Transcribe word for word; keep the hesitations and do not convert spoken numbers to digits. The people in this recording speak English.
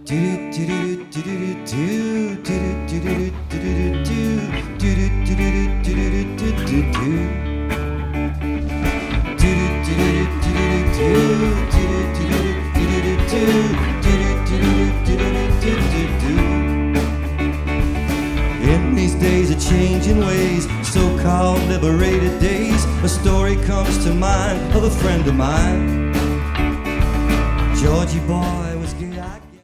In these days of changing ways, so-called liberated days, a story comes to mind of a friend of mine. Georgie boy